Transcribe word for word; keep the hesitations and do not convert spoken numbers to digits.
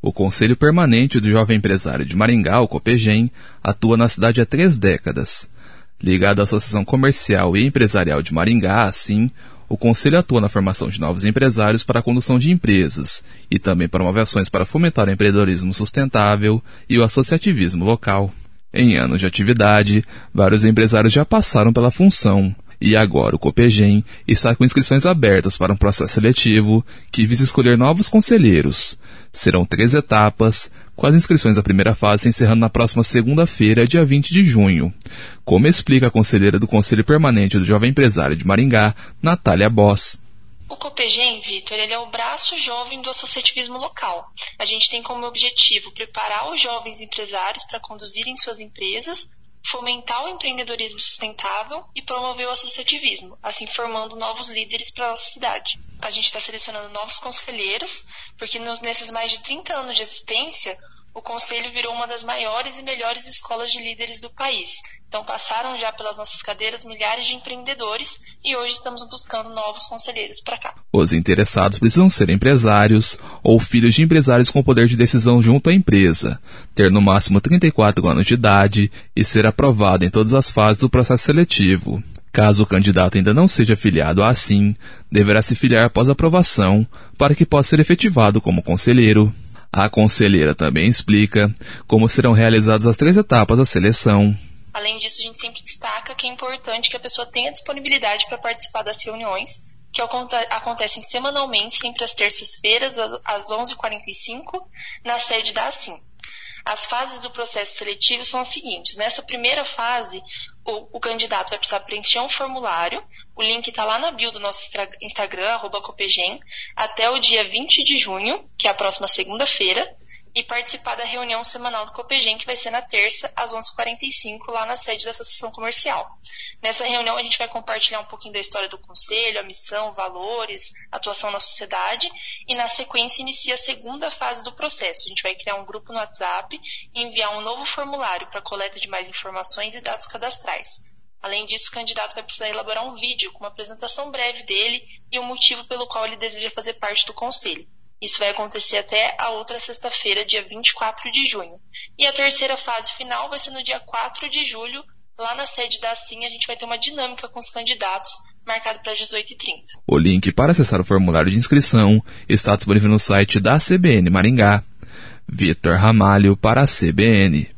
O Conselho Permanente do Jovem Empresário de Maringá, o COPEGEM, atua na cidade há três décadas. Ligado à Associação Comercial e Empresarial de Maringá, assim, o Conselho atua na formação de novos empresários para a condução de empresas e também promove ações para fomentar o empreendedorismo sustentável e o associativismo local. Em anos de atividade, vários empresários já passaram pela função. E agora o COPEGEM está com inscrições abertas para um processo seletivo que visa escolher novos conselheiros. Serão três etapas, com as inscrições da primeira fase se encerrando na próxima segunda-feira, dia vinte de junho. Como explica a conselheira do Conselho Permanente do Jovem Empresário de Maringá, Natália Boss. O COPEGEM, Vitor, ele é o braço jovem do associativismo local. A gente tem como objetivo preparar os jovens empresários para conduzirem suas empresas, fomentar o empreendedorismo sustentável e promover o associativismo, assim formando novos líderes para a nossa cidade. A gente está selecionando novos conselheiros, porque nos, nesses mais de trinta anos de existência, o Conselho virou uma das maiores e melhores escolas de líderes do país. Então passaram já pelas nossas cadeiras milhares de empreendedores e hoje estamos buscando novos conselheiros para cá. Os interessados precisam ser empresários ou filhos de empresários com poder de decisão junto à empresa, ter no máximo trinta e quatro anos de idade e ser aprovado em todas as fases do processo seletivo. Caso o candidato ainda não seja filiado à assim, deverá se filiar após aprovação para que possa ser efetivado como conselheiro. A conselheira também explica como serão realizadas as três etapas da seleção. Além disso, a gente sempre destaca que é importante que a pessoa tenha disponibilidade para participar das reuniões, que acontecem semanalmente, sempre às terças-feiras, às onze e quarenta e cinco, na sede da assim. As fases do processo seletivo são as seguintes. Nessa primeira fase, o, o candidato vai precisar preencher um formulário, o link está lá na bio do nosso Instagram, arroba Copegem, até o dia vinte de junho, que é a próxima segunda-feira, e participar da reunião semanal do Copegem, que vai ser na terça, às onze e quarenta e cinco, lá na sede da Associação Comercial. Nessa reunião, a gente vai compartilhar um pouquinho da história do Conselho, a missão, valores, atuação na sociedade, e na sequência inicia a segunda fase do processo. A gente vai criar um grupo no WhatsApp e enviar um novo formulário para coleta de mais informações e dados cadastrais. Além disso, o candidato vai precisar elaborar um vídeo com uma apresentação breve dele e o motivo pelo qual ele deseja fazer parte do Conselho. Isso vai acontecer até a outra sexta-feira, dia vinte e quatro de junho. E a terceira fase final vai ser no dia quatro de julho, lá na sede da assim, a gente vai ter uma dinâmica com os candidatos, marcado para as dezoito e trinta. O link para acessar o formulário de inscrição está disponível no site da C B N Maringá. Vitor Ramalho para a C B N.